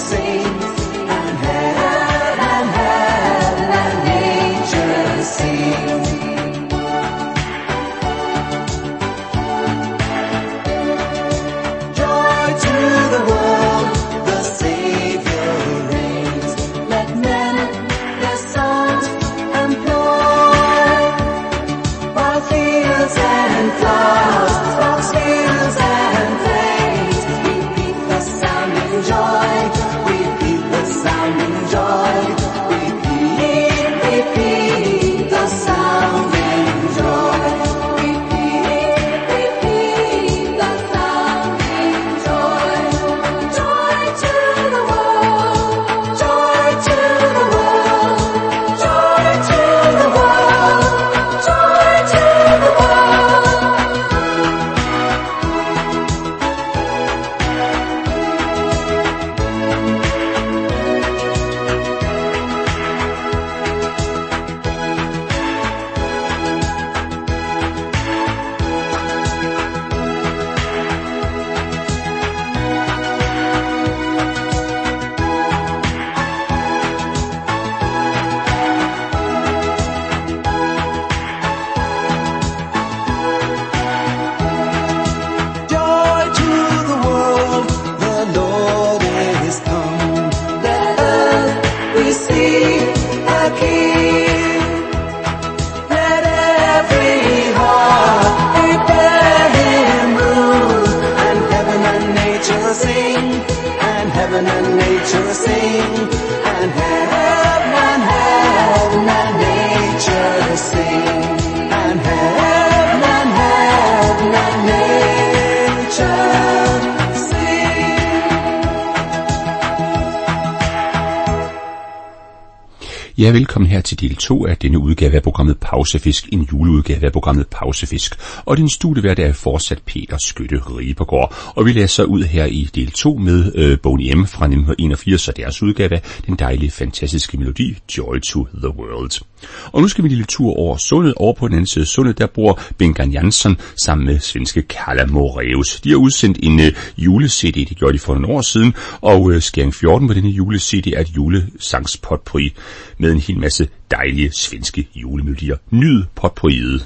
Ja, velkommen her til del 2 af denne udgave af programmet Pausefisk, en juleudgave af programmet Pausefisk. Og din studievært er fortsat Peter Skytte Ribergaard. Og vi læser ud her i del 2 med Boney M. fra 1981 og deres udgave af den dejlige, fantastiske melodi Joy to the World. Og nu skal vi en lille tur over sundet. Over på den anden side af sundet, der bor Bengan Jansson sammen med svenske Carla Moraeus. De har udsendt en jule-CD, det gjorde de for nogle år siden, og skæring 14 på denne jule-CD er et julesangspotpourri med en hel masse dejlige svenske julemelodier. Nyd potpourriet.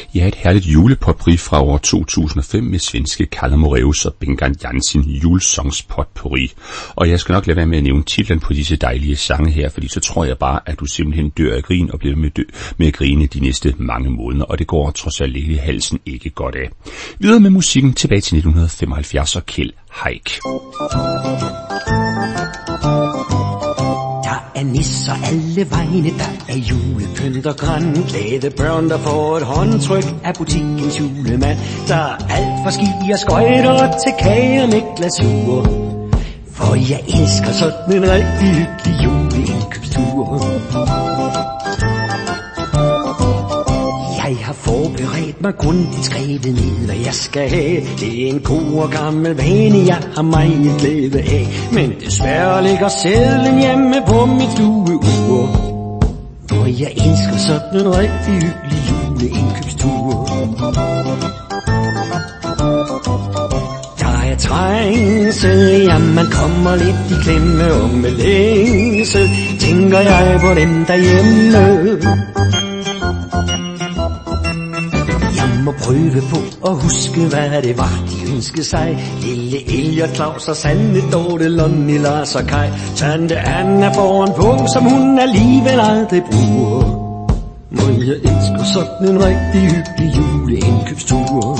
Ja, et herligt julepotpourri fra år 2005 med svenske Kalle Moraeus og Bengan Jansen, julesongs potpourri. Og jeg skal nok lade være med at nævne titlen på disse dejlige sange her, fordi så tror jeg bare, at du simpelthen dør af grin og bliver med at grine de næste mange måneder, og det går trods alt i halsen ikke godt af. Videre med musikken tilbage til 1975 og Kjeld Haik. Der er nisser alle vegne, der er julepynt og græn. Glade børn, der får et håndtryk af butikkens julemand. Der er alt fra ski og skøjter til kager med glasur. For jeg elsker sådan en rigtig hyggelig juleindkøbstur. Jeg har forberedt mig grundigt, skrevet ned, hvad jeg skal have. Det er en god og gammel vane, jeg har meget glæde af. Men desværre ligger sedlen hjemme på mit stueur, hvor jeg elsker sådan en rigtig hyggelig juleindkøbstur. Der er trængsel, ja, man kommer lidt i klemme, og med længsel tænker jeg på dem derhjemme. Må prøve på at huske, hvad det var, de ønskede sig. Lille Elliot, Claus og Sanne, Dorte, Lonnie, Lars og Kai. Tante Anna får en pung, som hun alligevel aldrig bruger. Må jeg elsker sådan en rigtig hyggelig juleindkøbstur.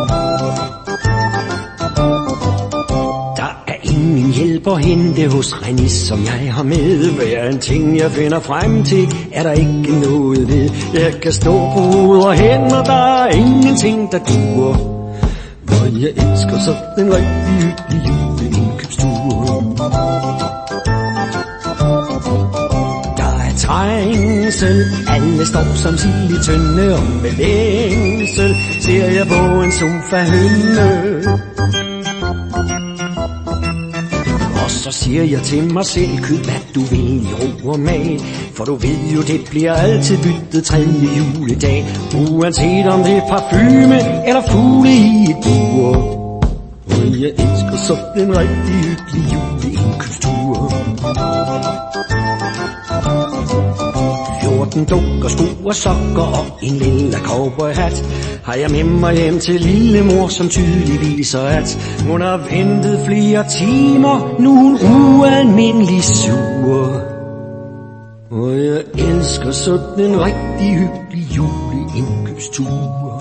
Der er ingen hjælp at hente hos Renis, som jeg har med. Hver en ting jeg finder frem til, er der ikke noget ved. Jeg kan stå på hoved og hænder, der er ingenting der duer. Hvor jeg elsker sådan en rigtig hyggelig juleindkøbstur. Der er trængsel, alle står som sild i tønde, og med længsel ser jeg på en sofa hynde. Og så siger jeg til mig selv, køb hvad du vil i ro og mag. For du ved jo, det bliver altid byttet tredje juledag. Uanset om det er parfume eller fugle i et bur. Og jeg elsker sådan en rigtig hyggelig juleindkøbstur. 14 dukker, sko og sokker og en lille cowboyhat har jeg med mig hjem til lillemor, som tydeligt viser, at hun har ventet flere timer. Nu er hun ualmindelig sur. Og jeg elsker sådan en rigtig hyggelig juleindkøbstur.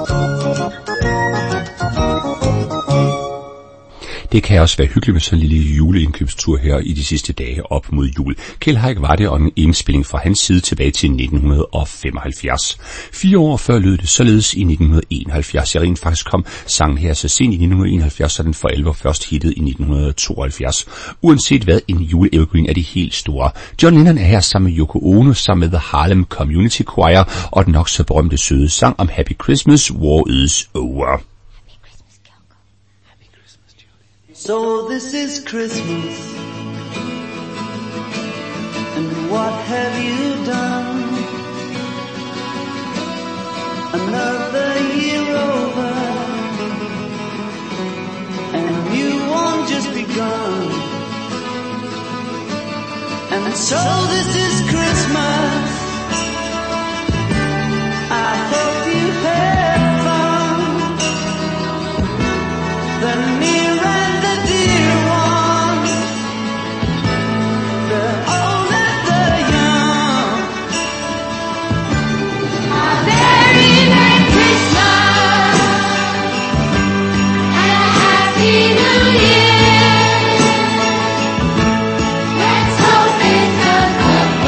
Det kan også være hyggeligt med sådan en lille juleindkøbstur her i de sidste dage op mod jul. Kjeld Haik var det, og en indspilling fra hans side tilbage til 1975. 4 år før lød det således i 1971. Jeg rent faktisk kom sangen her så sent i 1971, så den for alvor først hittede i 1972. Uanset hvad, en juleevergreen er de helt store. John Lennon er her sammen med Yoko Ono, sammen med The Harlem Community Choir, og den nok så berømte søde sang om Happy Christmas, War is Over. So this is Christmas, and what have you done? Another year over, and you won't just begun. And so this is Christmas, I hope you had fun. The near and the dear ones, the old and the young. A very Merry Christmas and a Happy New Year. Let's hope it's a good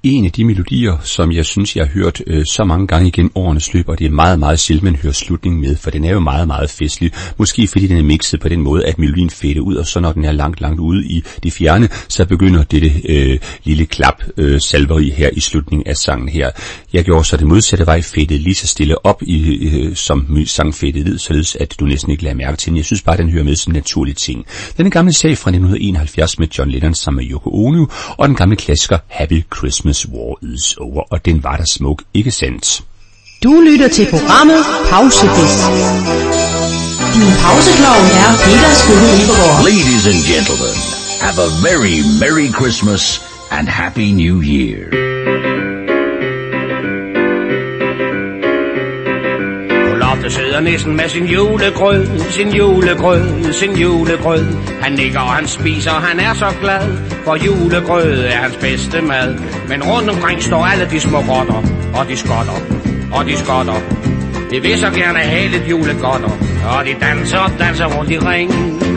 En af de melodier, som jeg synes, jeg har hørt så mange gange igen årenes løb, og det er meget, meget sjældent, man hører slutningen med, for den er jo meget, meget festlig. Måske fordi den er mixet på den måde, at melodien fader ud, og så når den er langt, langt ude i det fjerne, så begynder dette lille klap salveri her i slutningen af sangen her. Jeg gjorde så det modsatte vej, fadede lige så stille op, som sang fadede ved, således at du næsten ikke lader mærke til den. Jeg synes bare, den hører med som en naturlig ting. Den gamle sag fra 1971 med John Lennon sammen med Yoko Ono, og den gamle klassiker Happy Christmas War is Over, og den var der smuk, ikke sandt? Du lytter til programmet Pausefest. Din pauseklovn er Peter Skønne Ribergaard. Ladies and gentlemen, have a very Merry Christmas and Happy New Year. Loftet sidder næsten med sin julegrød, sin julegrød. Han nikker og han spiser, han er så glad, for julegrød er hans bedste mad. Men rundt omkring står alle de små rotter, og de skotter. De vil så gerne have lidt julegodter, og de danser rundt i ring.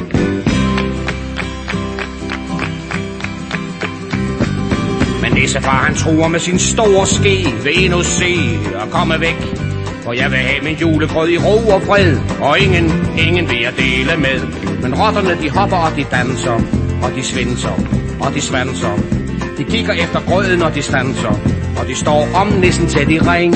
Men nissefar han truer med sin store ske, vil endnu se og komme væk. For jeg vil have min julegrød i ro og fred, og ingen vil jeg dele med. Men rotterne de hopper og de danser, og de svinser, og de svanser. De kigger efter grøden og de stanser, og de står om næsten tæt i ring.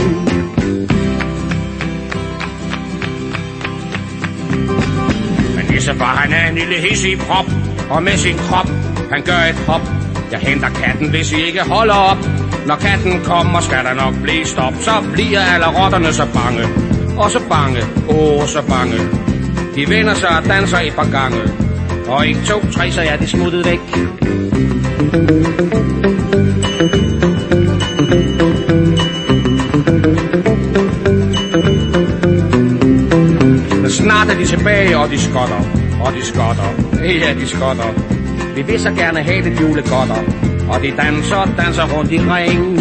Men nissefar han er en lille hissig prop, og med sin krop han gør et hop. Jeg henter katten, hvis I ikke holder op. Når katten kommer, skal der nok blive stop. Så bliver alle rotterne så bange. Og så bange, så bange. De vender sig og danser et par gange. Og 1, 2, 3, så er de smuttet væk. Men snart er de tilbage, og de skotter. Ja, de skotter. Vi vil så gerne have lidt julegodter, og de danser rundt i ring.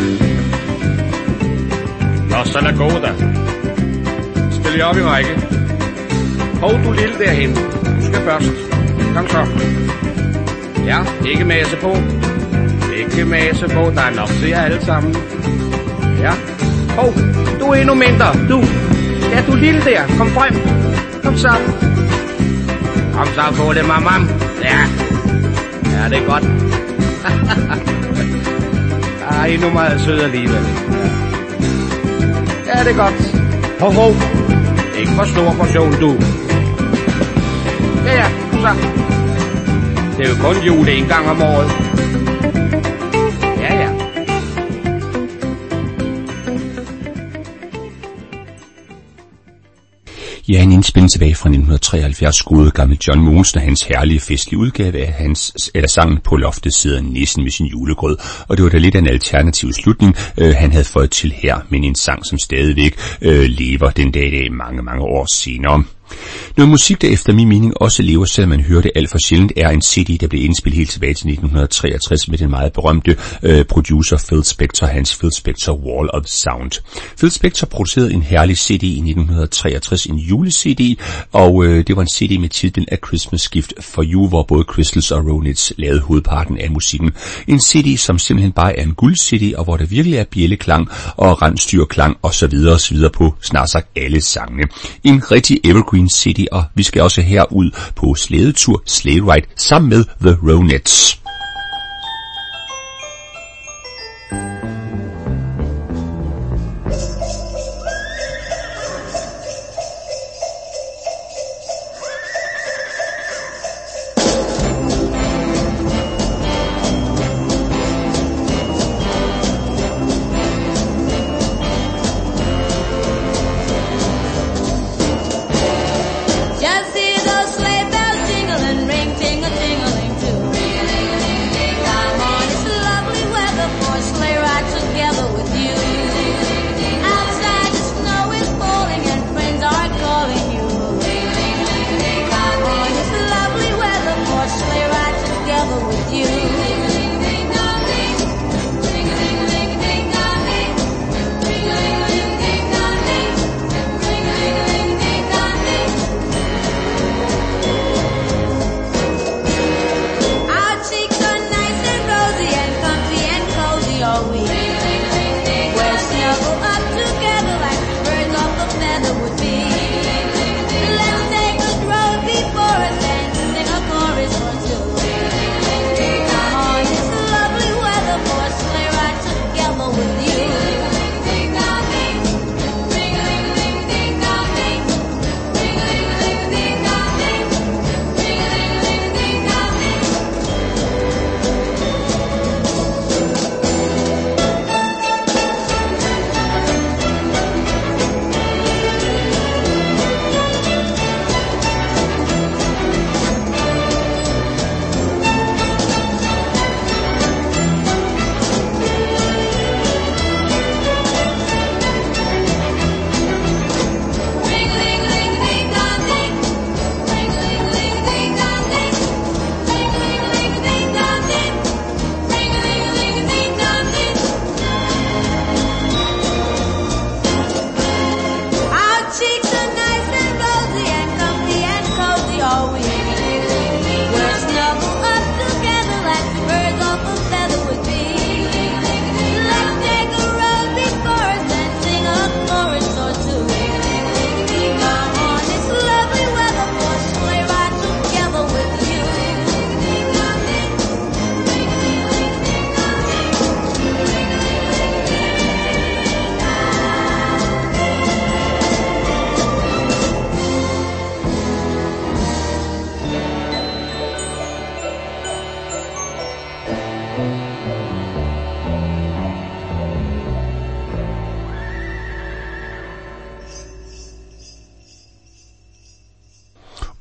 Nå, så lad gå da. Stil jer op i række. Hov, du lille derhen. Du skal først. Kom så. Ja, ikke mase på. Der er nok til jer alle sammen. Ja. Hov, du er endnu mindre. Du. Ja, du lille der. Kom frem. Kom så. Kom så på det, mamam. Ja, det er godt. Ej, endnu meget sød alligevel. Ja, det er godt. Hov. Ikke for stor portion, du. Ja, kom så. Det er jo kun jul en gang om året. Ja. Ja, en indspilning tilbage fra 1973, gode gamle John Mogensen og hans herlige festlige udgave af sangen På loftet sidder nissen med sin julegrød. Og det var da lidt af en alternativ slutning, han havde fået til her, men en sang, som stadigvæk lever den dag i dag mange år senere. Noget musik, der efter min mening også lever, selvom man hører det alt for sjældent, er en CD, der blev indspillet helt tilbage til 1963 med den meget berømte producer Phil Spector, hans Phil Spector Wall of Sound. Phil Spector producerede en herlig CD i 1963, en jule-CD, og det var en CD med titlen A Christmas Gift for You, hvor både Crystals og Ronettes lavede hovedparten af musikken. En CD, som simpelthen bare er en guld-CD, og hvor der virkelig er bjælleklang og rensdyrklang osv. på snart sagt alle sangene. En rigtig evergreen CD, og vi skal også herud på slædetur, Sleigh Ride, sammen med The Ronettes. Just see those sleigh bells jingling, ring, tingle, tingling too.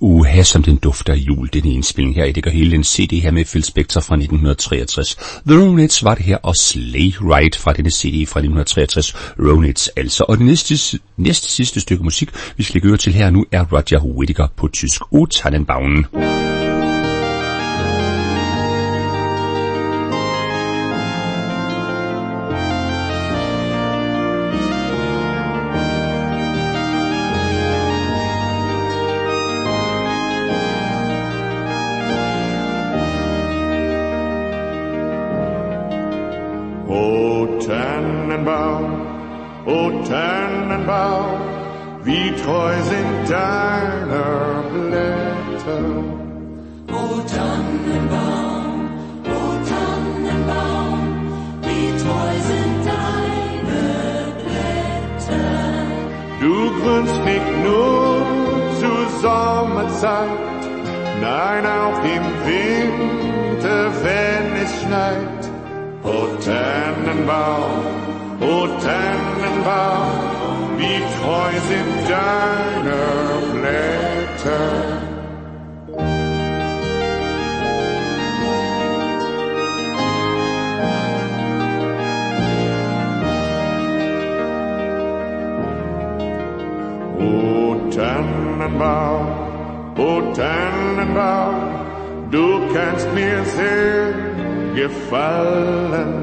Uha, som den dufter af jul, den indspilling her. Det gør hele den CD her med Phil Spector fra 1963. The Ronettes var det her, og Sleigh Ride fra denne CD fra 1963. Ronettes altså. Og det næste sidste stykke musik, vi skal lægge til her nu, er Roger Whittaker på tysk. O Tannenbaum. O Tannenbaum, wie treu sind deine Blätter. O Tannenbaum, wie treu sind deine Blätter. Du grünst nicht nur zur Sommerzeit, nein auch im Winter, wenn es schneit. O Tannenbaum, O Tannenbaum, wie treu sind deine Blätter. O Tannenbaum, O Tannenbaum, du kannst mir sehr gefallen.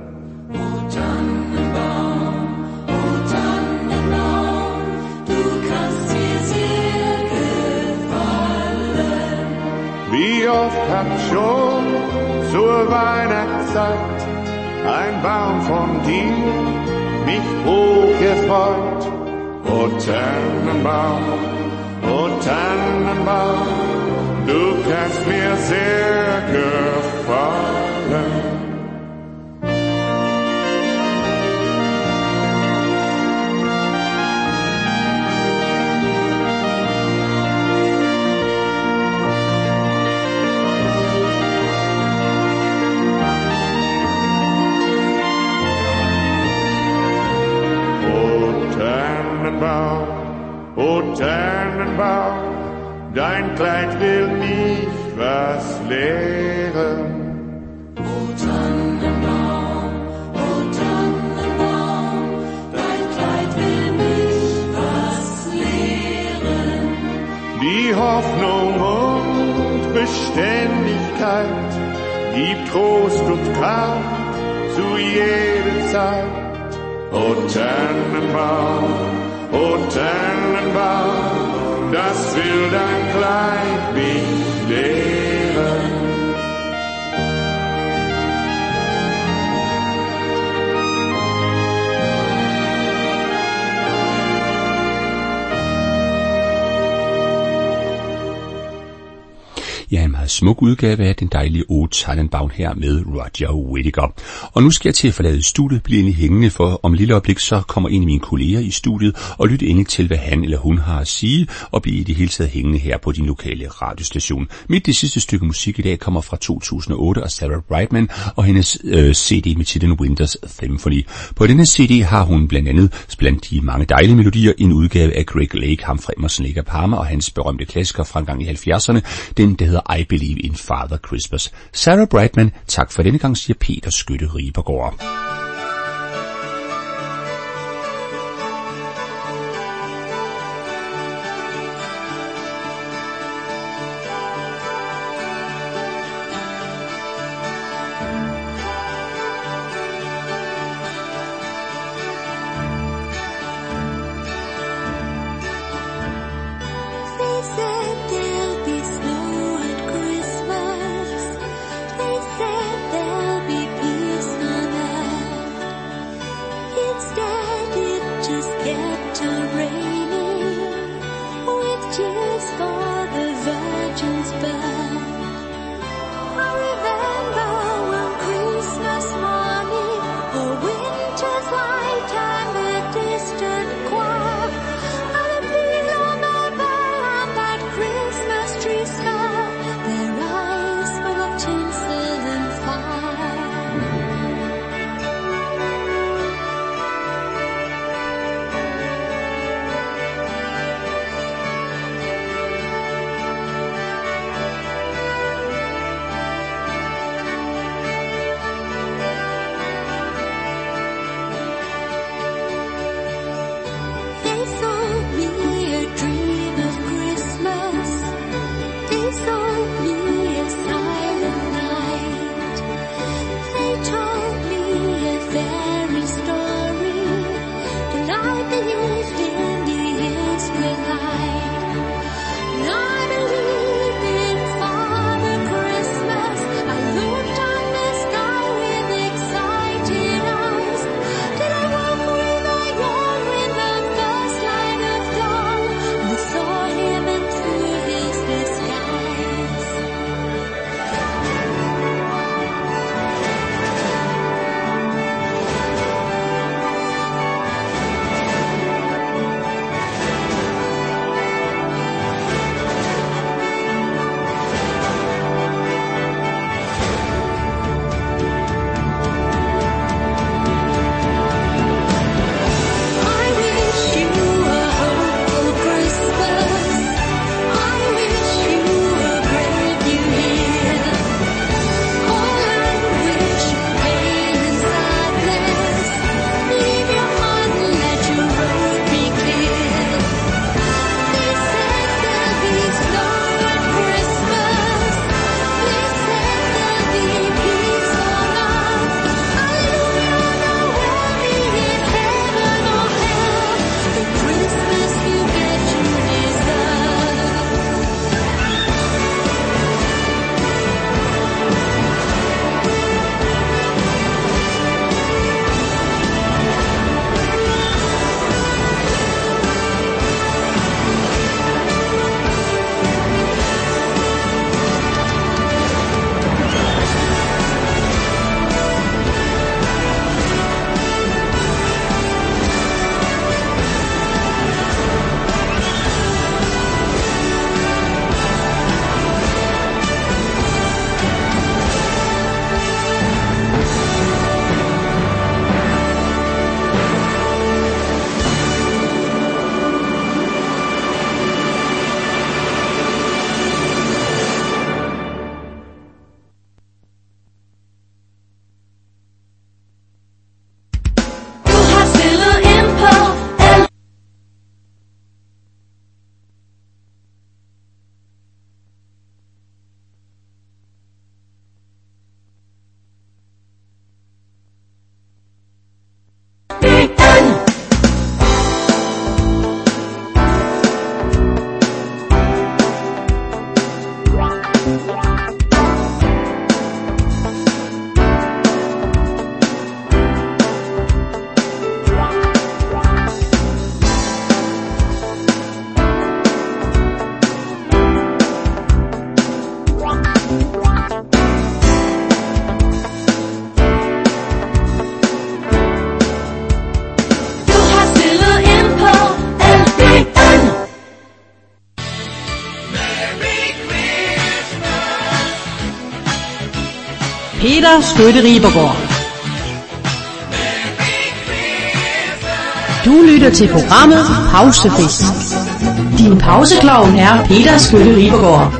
Wie oft hat schon zur Weihnachtszeit ein Baum von dir mich hochgefreut. O Tannenbaum, O Tannenbaum, du kannst mir sehr gefallen. O Tannenbaum, dein Kleid will mich was lehren. O Tannenbaum, dein Kleid will mich was lehren. Die Hoffnung und Beständigkeit gibt Trost und Kraft zu jeder Zeit. O Tannenbaum, O Tannenbaum, das will dein Kleid mich lehren. Ja, en meget smuk udgave af den dejlige O Tannenbaum her med Roger Whittaker. Og nu skal jeg til at forlade studiet, blive endelig hængende, for om et lille øjeblik så kommer en af mine kolleger i studiet og lytte endelig til, hvad han eller hun har at sige, og blive i det hele taget hængende her på din lokale radiostation. Det sidste stykke musik i dag kommer fra 2008 af Sarah Brightman og hendes CD med titlen Winter's Symphony. På denne CD har hun blandt andet blandt de mange dejlige melodier en udgave af Greg Lake, ham fra Emerson, Lake & Palmer, og hans berømte klassiker fra en gang i 70'erne, den der hedder I Believe in Father Christmas. Sarah Brightman, tak for denne gang, siger Peter Skytte Ribergaard. They said there'll be peace on earth. Peter Skytte Ribergaard. Du lytter til programmet Pausefisk. Din pauseklovn er Peter Skytte Ribergaard.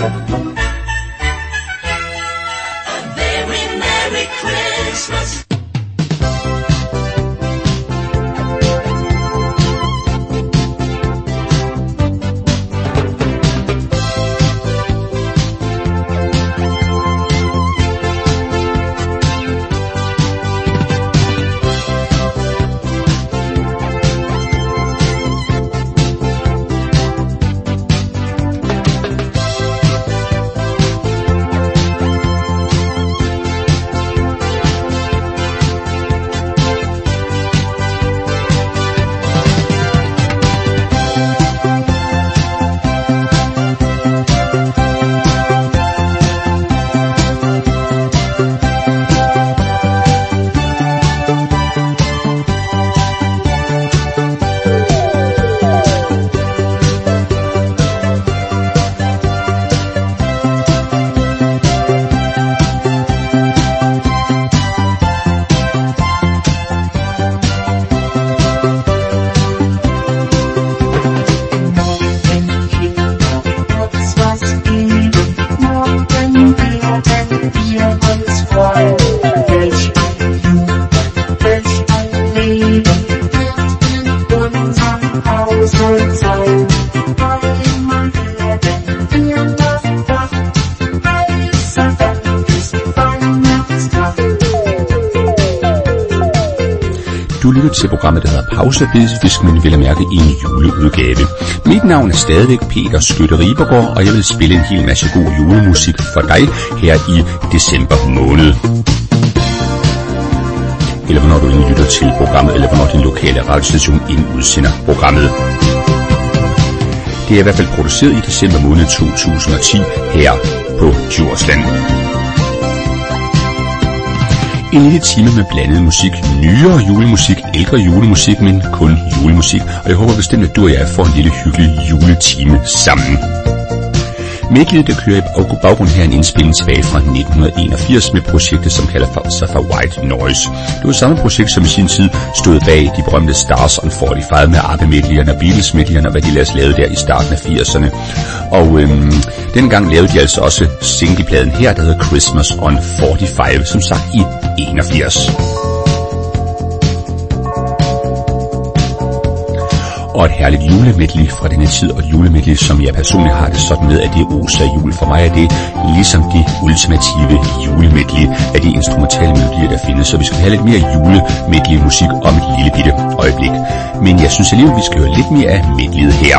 Du lytter til programmet, der hedder Pausefisk, men vil mærke i en juleudgave. Mit navn er stadigvæk Peter Skytte Ribergaard, og jeg vil spille en hel masse god julemusik for dig her i december måned. Eller hvornår du lytter til programmet, eller hvornår din lokale radiostation udsender programmet. Det er i hvert fald produceret i december måned 2010 her på Djursland. En lille time med blandet musik, nyere julemusik, ældre julemusik, men kun julemusik. Og jeg håber bestemt, at du og jeg får en lille hyggelig juletime sammen. Medgivet, der kører i baggrund her en indspilling tilbage fra 1981 med projektet, som kalder sig for White Noise. Det var samme projekt, som i sin tid stod bag de berømte Stars on 45 med ABBA-medleyerne og Beatles-medleyerne, og hvad de ellers lavede der i starten af 80'erne. Og dengang lavede de altså også singlepladen her, der hedder Christmas on 45, som sagt i 81. Og et herligt julemedley fra denne tid, og et julemedley, som jeg personligt har det sådan med, at det oser jul. For mig er det ligesom de ultimative julemedley af de instrumentale melodier, der findes. Så vi skal have lidt mere julemedley musik om et lille bitte øjeblik. Men jeg synes alligevel, vi skal høre lidt mere af medleyet her.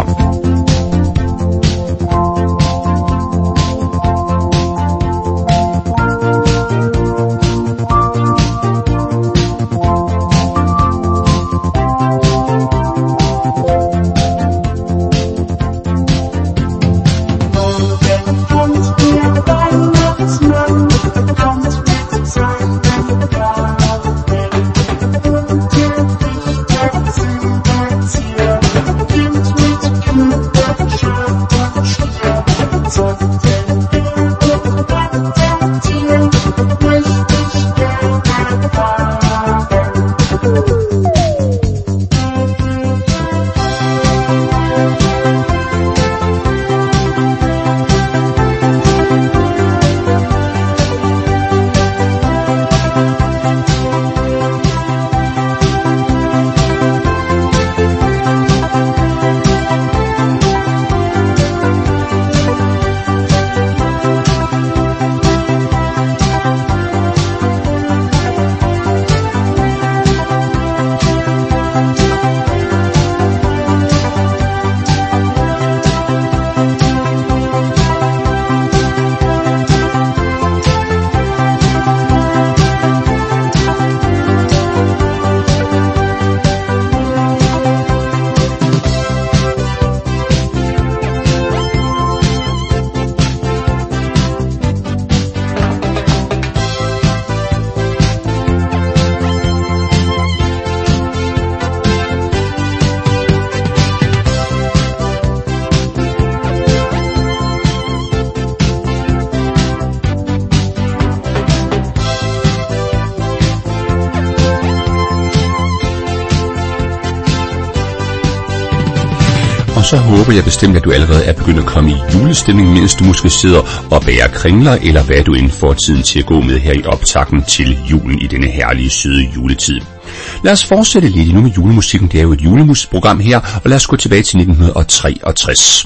så håber jeg bestemt, at du allerede er begyndt at komme i julestemning, mens du måske sidder og bærer kringler, eller hvad du end får tiden til at gå med her i optakten til julen i denne herlige, søde juletid. Lad os fortsætte lidt nu med julemusikken. Det er jo et julemusikprogram her, og lad os gå tilbage til 1963.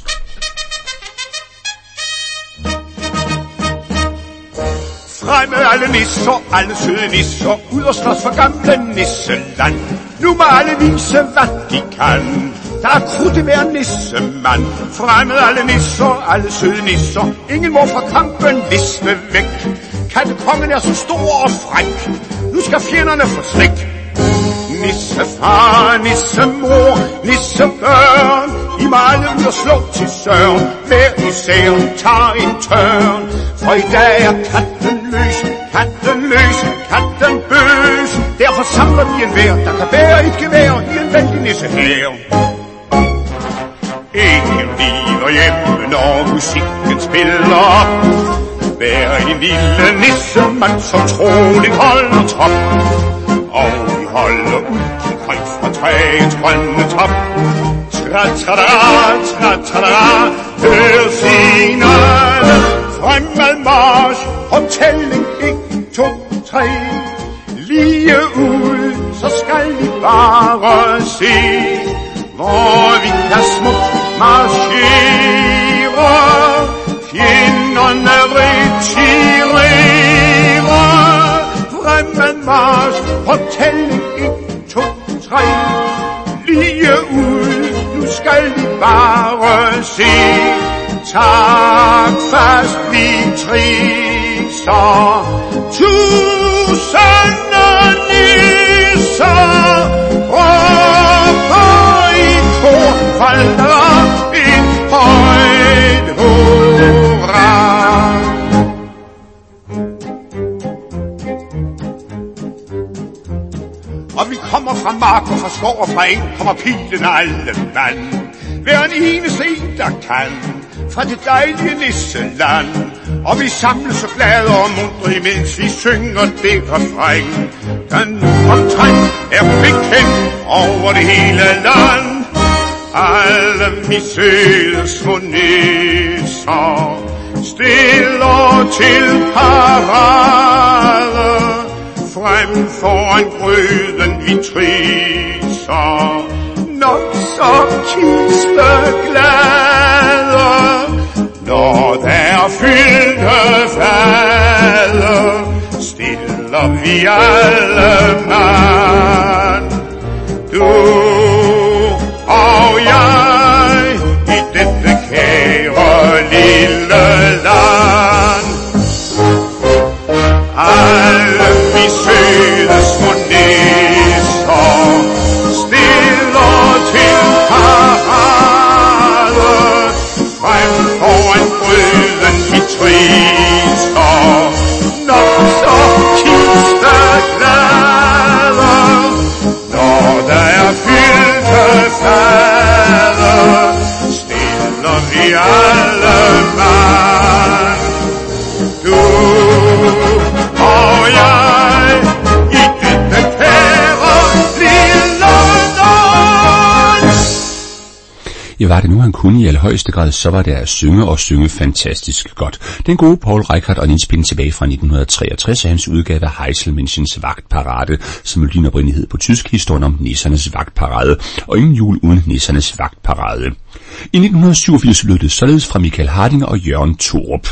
Fremme alle nisser, alle søde nisser, ud og slås for gamle nisseland. Nu må alle vise, hvad de kan. Der er krudt i hver nissemand. Fremme alle nisser, alle søde nisser, ingen må fra kampen visne væk. Kattekongen er så stor og fræk, nu skal fjenderne få slik. Nissefar, nissemor, nissebørn, I må alle ud og slå til søren. Hver især tager en tørn, for i dag er katten løs, katten løs, katten bøs. Derfor samler vi en hver, der kan bære et gevær i en vældig nisse her. Ingen lider hjemme, når musikken spiller op. Hver en lille nissemand, som troligt holder trop. Og vi holder ud højt fra træets grønne top. Tra-tra-da, tra-tra-da, hør signalerne. Fremad march, og tælling 1, 2, 3. Lige ud, så skal I bare se, hvor vi kan smukt marchere. Fjenderne retirerer. Fremad march, og tælling 1, 2, 3. Lige ud, nu skal I bare se. Tak fast, vi triser. Tusinde nisser råber i kor, falder en højt hurra. Og vi kommer fra mark og fra skov og fra eng, kommer pilen alle mand. Hver en eneste en, der kan, fra det dejlige nisseland. Og vi samles så glade og muntre, imens vi synger det refræng, der nu omtrent er bekendt over det hele land. Alle mi søde små nisser stiller til parade. Frem foran gryden vi triser, nok så kisteglade. Når der fyldte fade, stiller vi alle mand. Du og jeg i dette kære lille land. Alle vi søde små nisser stiller til parade. Frem foran gryden vi triser, nok så kisteglade. Når der er fyldte fade, stiller vi alle mand. Du og jeg i dette kære lille land. Ja, var det nu han kunne i allerhøjeste grad, så var det at synge og synge fantastisk godt. Den gode Paul Reichhardt og en indspilning tilbage fra 1963 af hans udgave af Heiselmenschens Vagtparade, som er din oprindelighed på tysk, historien om nissernes vagtparade, og ingen jul uden nissernes vagtparade. I 1987 lød det således fra Michael Hardinger og Jørgen Thorup.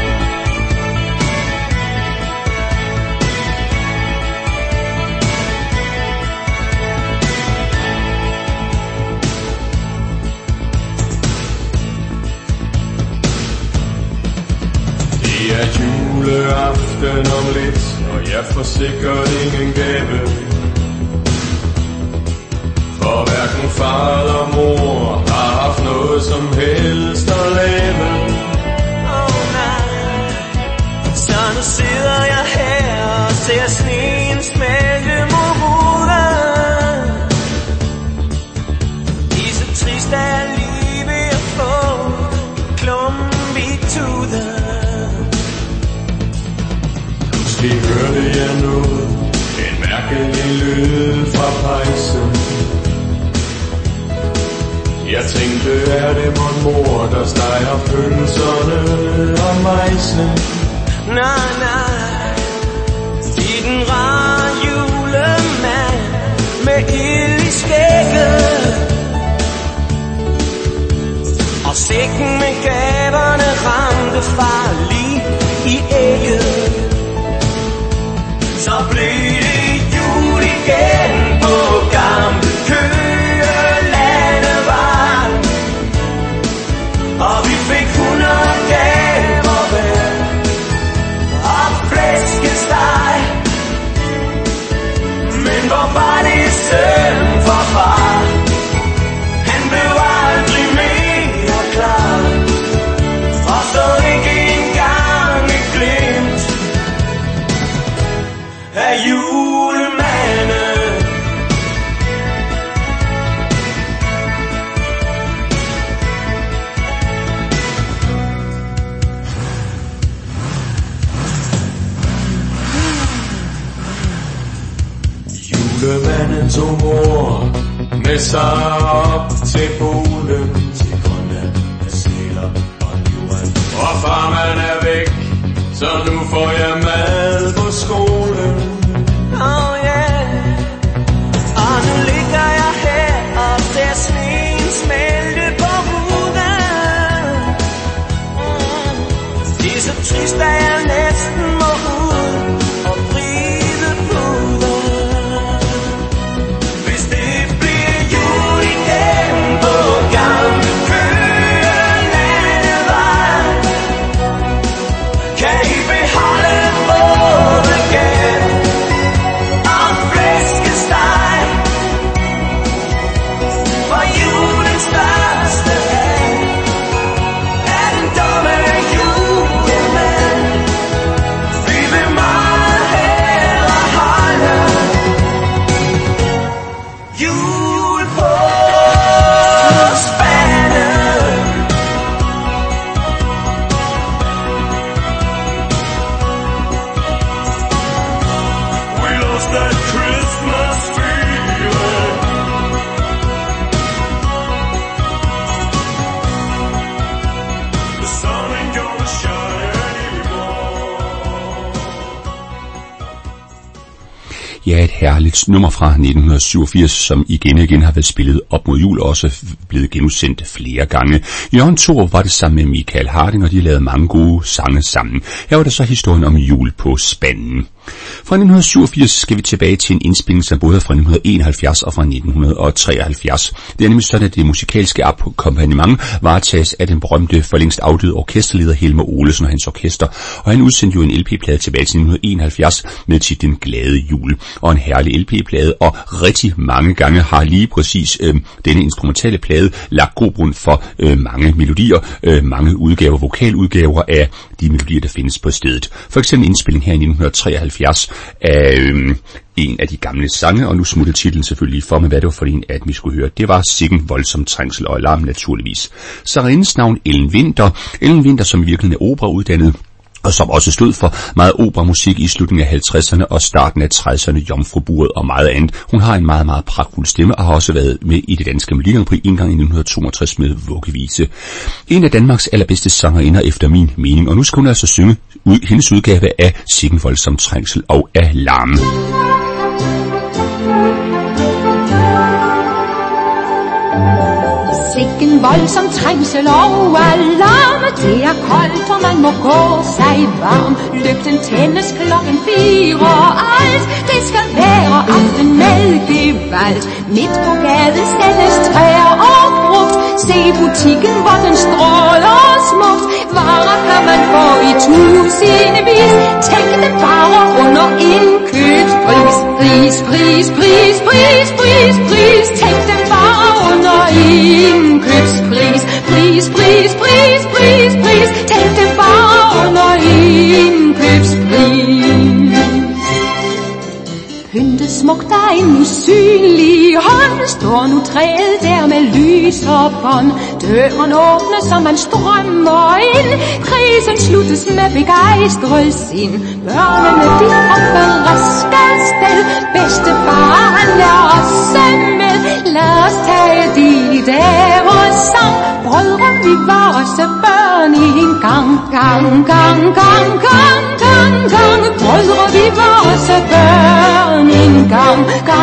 Det er juleaften om lidt, og jeg får sikkert ingen gave. For hverken far eller mor har haft noget som helst at lave. Nej, så nu sidder jeg her og ser sneen smelte mod hovedet. I så trist er livet at få klump i tudet. Pludselig hørte jeg noget, en mærkelig lyd fra pejsen. Jeg tænkte, er det mon mor, der steger pølserne og mejsene? Nej, nej, de den rare julemand med ild i skægget, og sækken med gaverne ramte far lige i ægget. Så blev det jul igen på gamle Køgelandevej, og vi fik 100 gaver hver og flæskesteg. Men hvor var det synd for far, han blev aldrig mere klar, og så ikke engang et glimt af julemanden. Julemanden tog mor med sig op til Polen, til Grønland med sæler og livrem. Og farmand er væk, så nu får jeg mad på skolen. Oh yeah. Og nu ligger jeg her og ser sneen smelte på huden. Det er så trist, at jeg næsten må ud og vride puden. Hvis det bliver jul igen på gamle Køgelandevej, kan I beholde både gæld og flæskesteg. For julens største held er den dumme julemand. Vi vil meget hellere holde jul på spanden. We lost that Christmas feeling. The sun ain't gonna shine anymore. Ja, et herligt nummer fra 1987, som igen har været spillet op mod jul og også blevet genudsendt flere gange. Jørgen Thorup var det sammen med Michael Harding, og de lavede mange gode sange sammen. Her var der så historien om jul på spanden. Fra 1987 skal vi tilbage til en indspilning, som både er fra 1971 og fra 1973. Det er nemlig sådan, at det musikalske akkompagnement varetages af den berømte for længst afdøde orkesterleder Helmer Olesen og hans orkester, og han udsendte jo en LP-plade tilbage til 1971 med titlen Glade Jul, og en herlig LP-plade, og rigtig mange gange har lige præcis denne instrumentale plade lagt god grund for mange melodier, mange udgaver, vokaludgaver af de melodier, der findes på stedet. For eksempel indspilling her i 1973 af en af de gamle sange, og nu smutter titlen selvfølgelig for mig, hvad det var for en, at vi skulle høre. Det var Sikken voldsom trængsel og alarm naturligvis. Sangerindens navn Ellen Winther. Ellen Winther, som i virkeligheden er operauddannet, og som også stod for meget operamusik i slutningen af 50'erne og starten af 60'erne, Jomfruburet og meget andet. Hun har en meget, meget pragtfuld stemme og har også været med i det danske Melodi Grand Prix en gang i 1962 med Vuggevise. En af Danmarks allerbedste sangerinder efter min mening, og nu skal hun altså synge hendes udgave af Sikken voldsom trængsel og alarm. Sikken voldsom trængsel og alarm. Det er koldt, og man må gå sig varm. Lygten tændes klokken 4, alt det skal være aften med gevalt. Midt på gaden sælges træer og frugt. Se butikken, hvor den stråler smukt. Varer kan man få i tusindvis. Tænk det bare under indkøbspris. Pris, pris, pris, pris, pris, pris. Tænk det bare under indkøbspris. Pris, pris, pris, pris, pris. Tænk det bare under indkøbspris. Pyntet smukt af en usynlig hånd. Står nu træet der med lys og bånd. Døren åbnes, så man strømmer ind. Krisen sluttes med begejstret sind. Børnene de hopper rask afsted. Bedstefar han er også med. Lad os tage de der og sang. Brødre, vi var også børn i en gang. Brødre, vi var også børn i en gang.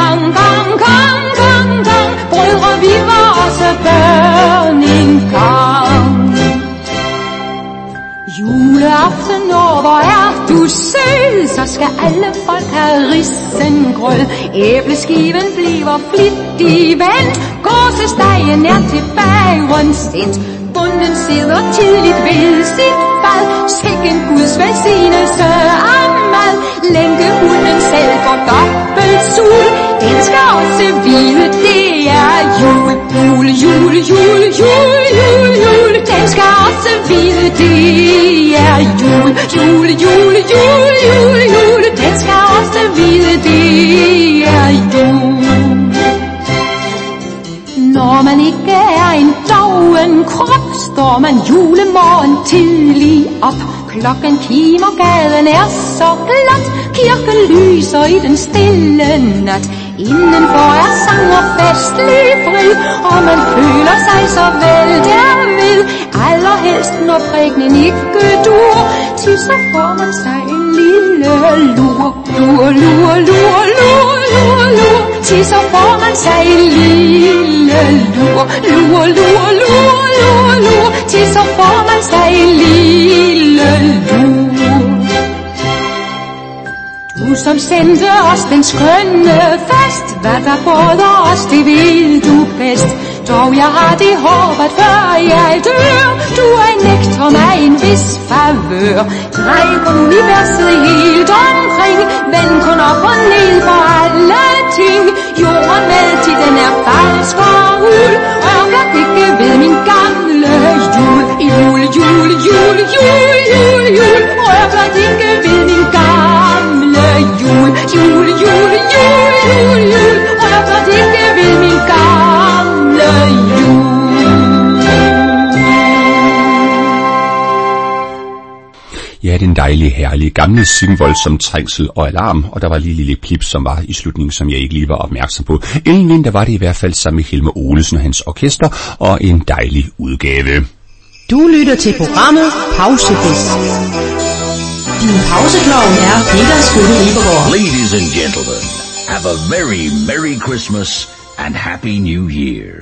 Brødre, vi var også børn i en gang. Juleaften, hvor er du sød, så skal alle folk have risengrød. Æbleskiven bliver flittig vendt, gåsestegen er til bageren sendt. Bunden sidder tidligt ved sit fad, sikke en Guds velsignelse af mad. Lænkehunden selv får dobbelt sul, den skal også vide, det er jul. Den skal også vide, det er jul. Den skal også vide, det er jul. Når man ikke er en doven krop, står man julemorgen tidlig op. Klokken kimer, gaden er så glat, kirken lyser i den stille nat. Indenfor er sang og festlig fred, og man føler sig så vel derved. Allerhelst når prægnen ikke dur, til så får man sig en lille lur. Til så får man sig en lille lur. Til så får man sig en lille lur. Du som sendte os den skønne fest, hvad der både os, det ved du bedst. Dog jeg har det håb, at før jeg dør, du nægter mig en vis favør. Drej kun universet helt omkring, vend kun op og ned på alle ting. Jorden med til den er falsk og hul, rør blot ikke ved min gamle jul. Rør blot ikke ved min gamle jul. Rør blot ikke ved min gamle jul. Ja, den dejlige, herlige, gamle singvoldsom trængsel og alarm, og der var lige lille klip, som var i slutningen, som jeg ikke lige var opmærksom på. Inden vinter var det i hvert fald sammen med Helmer Olesen og hans orkester, og en dejlig udgave. Du lytter til programmet Pausefest. Din pauseklovn er Peter Skøtte Ribergaard. Ladies and gentlemen, have a very Merry Christmas and Happy New Year.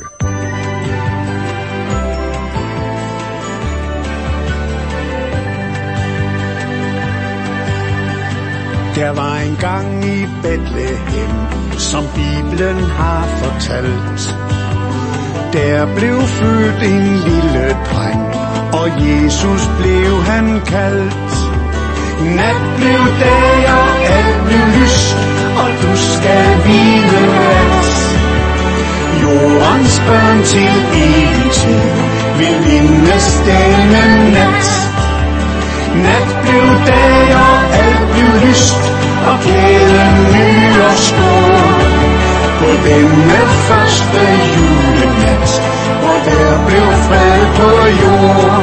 Der var en gang i Bethlehem, som Bibelen har fortalt. Der blev født en lille dreng, og Jesus blev han kaldt. Nat blev dag, og alt blev lyst, og du skal vide, at jordens børn til evig tid vil vindes denne nat. Nat blev dag, og alt blev lyst, og glæden ny og stor. På denne første julenat, hvor der blev fred på jord.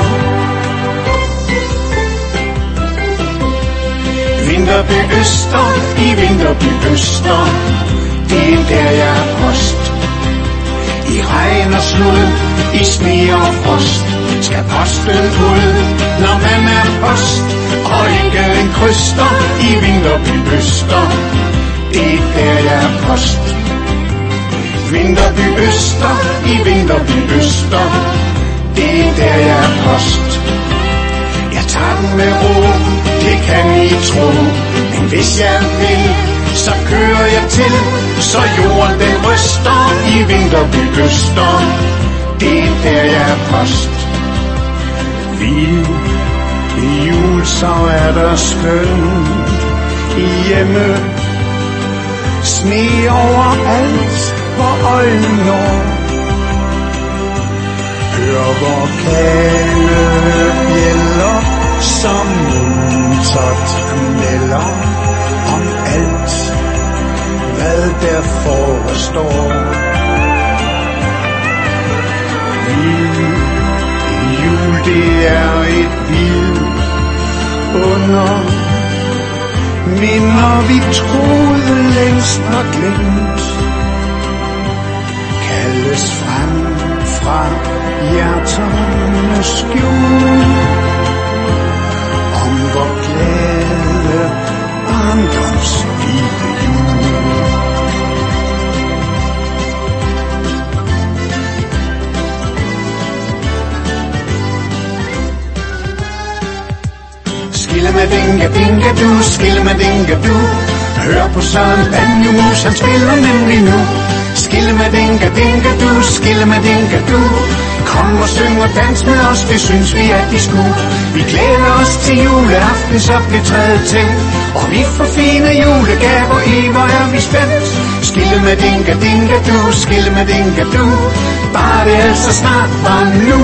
Vinterby Øster, i Vinterby Øster, det er der jeg er post. I regn og slud, i sne og frost, skal posten ud, når man er post. Og ikke en kryster, i Vinterby Øster, det er der jeg er post. Vinterby Øster, i Vinterby Øster, det er der jeg er post. Jeg tager den med ro, det kan I tro, men hvis jeg vil, så kører jeg til, så jorden den ryster. I Vinterby Øster, det er der jeg er post. I jul så er der skønt hjemme, sne overalt hvor øjnene når. Hør hvor kanebjælder som muntert melder om alt, hvad der forestår. Jul det er et vidunder, minder vi troede længst har glemt, kaldes frem fra hjerternes skjul. Om hvor glæde barndoms hvide jul. Skillemadinga-dinga-du, skillemadinga-du. Hør på Søren Banjomus, han spiller nemlig nu. Skillemadinga-dinga-du, skillemadinga-du. Kom og syng og dans med os, det synes vi at de skulle. Vi glæder os til juleaften, så bliver træet til. Og vi får fine julegaver i, hvor er vi spændt. Skillemadinga-dinga-du, skillemadinga-du. Bare det altså snart var nu.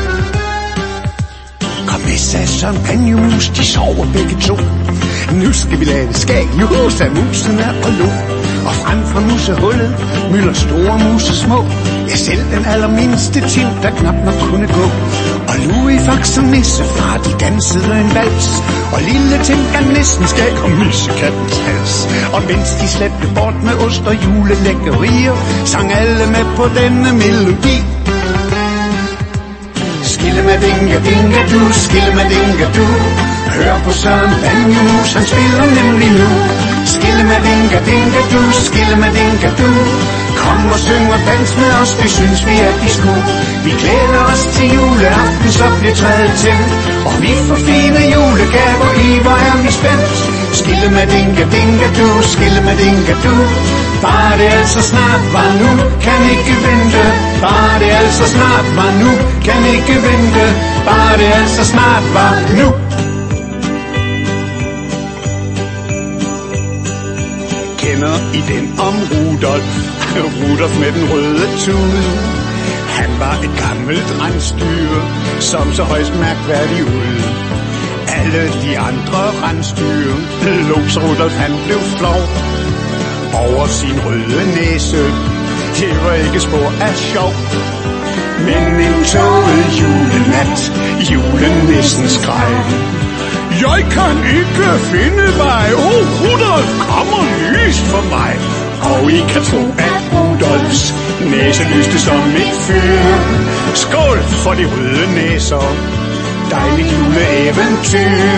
Kom med, sagde Søren Banjomus, de sover begge to. Nu skal vi lave skæg, juhu, sagde musen er og lo. Og frem fra musehullet mylder store muse små. Jeg selv den allermindste ting, der knap nok kunne gå. Og Louis, Fax og Nissefar, de dansede en vals. Og lille tænker næsten skal komme missekattens hals. Og mens de slæbte bort med ost og julelækkerier, sang alle med på denne melodi. Skillemadinga-dinga-du, skillemadinga-du. Hør på Søren Banjomus, han spiller nemlig nu. Skillemadinga-dinga-du, skillemadinga-du. Kom og syng og dans med os, det synes vi at vi skulle. Vi glæder os til juleaften, så bliver træet til. Og vi får fine julegaver i, hvor er vi spændt. Skillemadinga-dinga-du, skillemadinga-du. Bare det altså snart var nu, kan ikke vente. Bare det altså snart var nu, kan ikke vente. Bare det altså snart var nu. Kender I den om Rudolf? Rudolf med den røde tude. Han var et gammelt rensdyr, som så højst mærkværdig ud. Alle de andre rensdyr lå, så Rudolf han blev flov over sin røde næse. Det var ikke spor af sjov. Men en tåget julenat, julenissen skreg: jeg kan ikke finde vej. Rudolf kommer lyst for mig. Og I kan tro, at Rudolfs næse lyste som et fyr. Skål for de røde næser. Dejligt juleeventyr.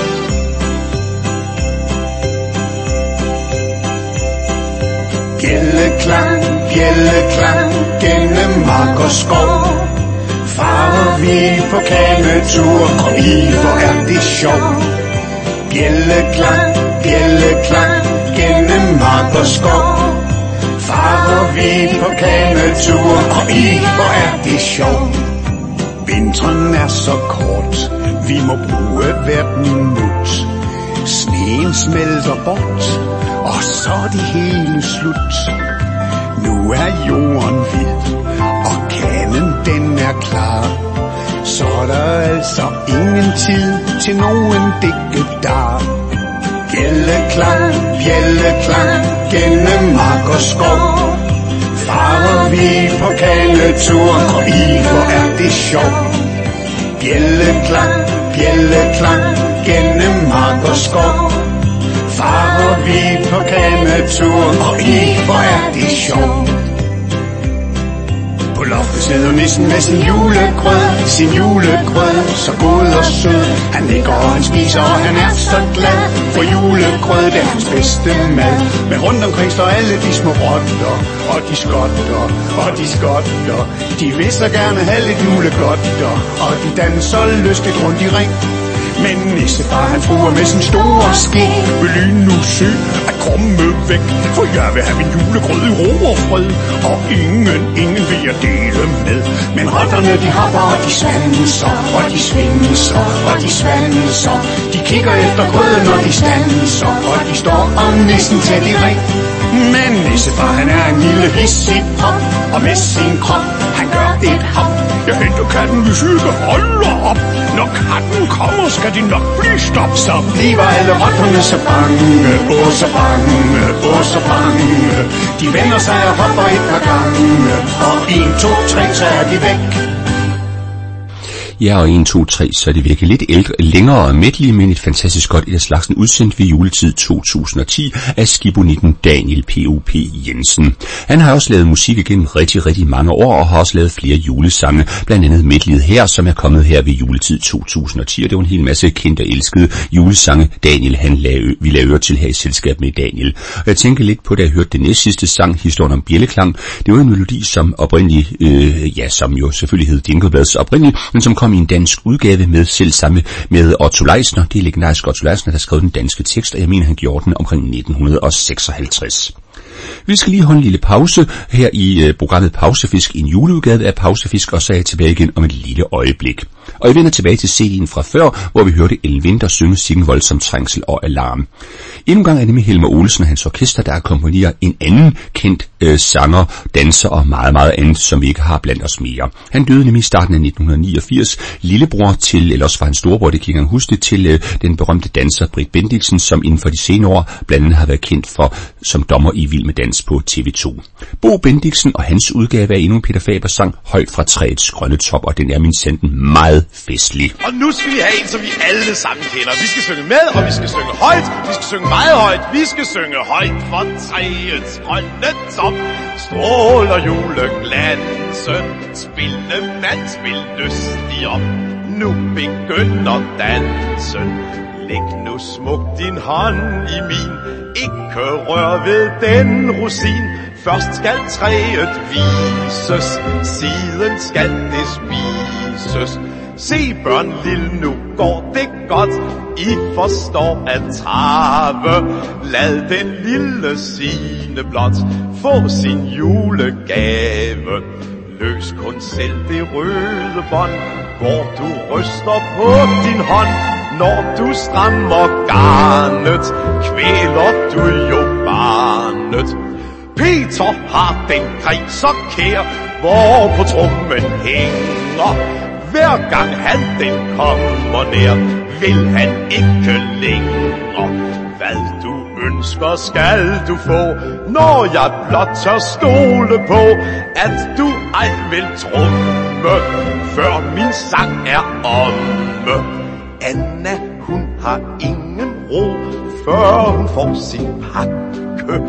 Bjelleklang, bjelleklang gennem mark og skov. Farer vi på kanetur, og I, hvor er det sjov. Bjelleklang, bjelleklang gennem mark og skov. Farer vi på kanetur, og I, hvor er det sjov. Vinteren er så kort, vi må bruge hvert minut. Sneen smelter bort, og så er det hele slut. Nu er jorden hvid, og kanen den er klar. Så er der altså ingen tid til nogen digtedar. Bjelleklang, bjelleklang gennem mark og skov. Farer vi på kanetur, og I, hvor er det sjov. Bjelleklang, bjelleklang gennem mark og skov. Farer vi på kanetur, og I, hvor er det sjov. På loftet sidder nissen med sin julegrød, så god og sød. Han ligger og han spiser, og han er så glad, for julegrød, det er hans bedste mad. Men rundt omkring står alle de små rotter, og de skotter, de vil så gerne have lidt julegodter, og de danser lystigt rundt i ring. Men nissefar han fruer med sin store ske. Vil I nu se at komme væk, for jeg vil have min julegrød i ro og fred. Og ingen vil jeg dele med. Men rotterne de hopper, og de svanser, og de svinser, og de svanser. De kigger efter grøden, når de standser, og de står om nissen tæt i ring. Men nissefar han er en lille hissig prop, og med sin krop han gør et hop. Jeg henter katten, hvis I ikke holder op. Når katten kommer, skal de nok blive stop. Så bliver alle rotterne så bange, åh så bange, åh så bange. De vender sig og hopper et par gange, og 1, 2, 3, så er de væk. Ja, og 1, 2, 3, så er det virkelig lidt længere medley, men et fantastisk godt et af slagsen udsendt ved juletid 2010 af skibonitten Daniel P.O.P. Jensen. Han har også lavet musik igennem rigtig mange år, og har også lavet flere julesange, blandt andet medleyet her, som er kommet her ved juletid 2010, og det var en hel masse kendte og elskede julesange, Daniel vi lavede øre til her i selskab med Daniel. Og jeg tænker lidt på, da jeg hørte den næstsidste sang, historien om bjælleklang. Det var en melodi, som oprindeligt, som jo selvfølgelig hed Jingle Bells oprindeligt, men som kom i en dansk udgave med selv samme med Otto Leisner. Det er legendarisk Otto Leisner, der skrev den danske tekst, og jeg mener, han gjorde den omkring 1956. Vi skal lige holde en lille pause her i programmet Pausefisk, en juleudgave af Pausefisk, og så er jeg tilbage igen om et lille øjeblik. Og jeg vender tilbage til CD'en fra før, hvor vi hørte Ellen Winther synge Sikken voldsom trængsel og alarm. Endnu en gang er det med Helmer Olsen og hans orkester, der akkompagnerer en anden kendt sanger, danser og meget andet, som vi ikke har blandt os mere. Han døde nemlig i starten af 1989, lillebror til, eller også var han storebror, det kan jeg huske, til den berømte danser Britt Bendiksen, som inden for de senere år blandt andet har været kendt for som dommer i Vild med Dans på TV2. Bo Bendiksen og hans udgave af endnu en Peter Faber sang Højt fra træets grønne top, og den er min sanden meget festlig. Og nu skal vi have en, som vi alle sammen kender. Vi skal synge med, og vi skal synge højt. Vi skal synge meget højt. Vi skal synge højt fra træets grønne top. Stråler juleglansen. Spille mand, spil lystig op. Nu begynder dansen. Læg nu smukt din hånd i min. Ikke rør ved den rosin. Først skal træet vises, siden skal det spises. Se børn lille, nu går det godt. I forstår at trave. Lad den lille Signe blot få sin julegave. Løs kun selv det røde bånd, hvor du ryster på din hånd. Når du strammer garnet, kvæler du jo barnet. Peter har den gren så kær, hvor på trommen hænger. Hver gang han den kommer nær, vil han ikke længere. Hvad du ønsker skal du få, når jeg blot tør stole på, at du ej vil trumme, før min sang er omme. Anna, hun har ingen ro, før hun får sin pakke.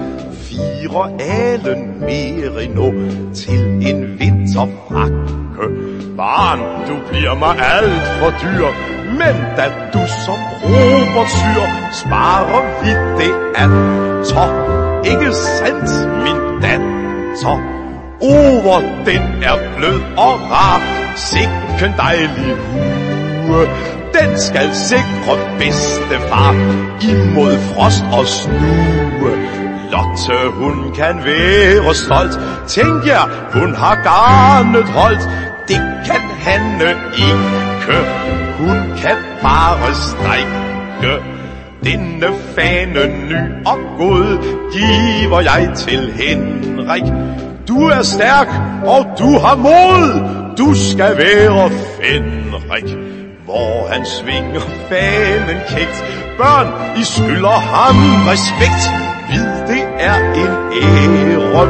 4 alen merino til en vinterfrakke. Barn, du bliver mig alt for dyr, men da du som Robert syr, sparer vi det atter. Ikke sandt, min datter? Hvor den er blød og rar, sikken dejlig hue. Den skal sikre bedstefar imod frost og snue. Lotte, hun kan være stolt. Tænk jer, hun har garnet holdt. Det kan Hanne ikke. Hun kan bare strikke. Denne fane ny og god giver jeg til Henrik. Du er stærk, og du har mod. Du skal være Fenrik. Hvor han svinger fanen kægt. Børn, I skylder ham respekt. Vid, det er en ære,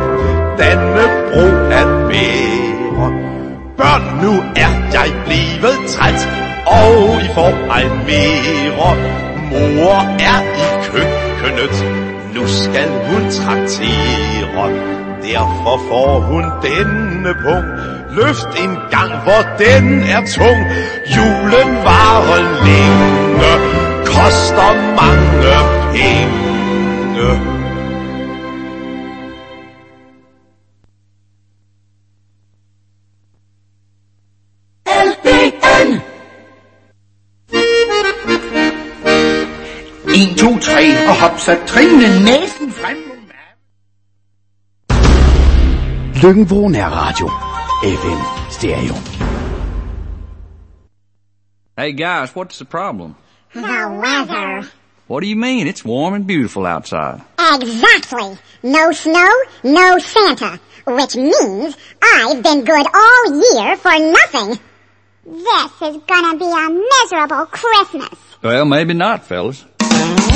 Dannebro at bære. Børn, nu er jeg blevet træt, og I får ej mere. Mor er i køkkenet, nu skal hun traktere. Derfor får hun denne punkt. Løft en gang, hvor den er tung. Julen varer længe, koster mange penge. LBN 1, 2, 3 og hop så Trine næsen frem. Løkken-Vrå Nærradio. FM Stereo. Hey guys, what's the problem? The weather. What do you mean? It's warm and beautiful outside. Exactly. No snow, no Santa. Which means I've been good all year for nothing. This is gonna be a miserable Christmas. Well, maybe not, fellas.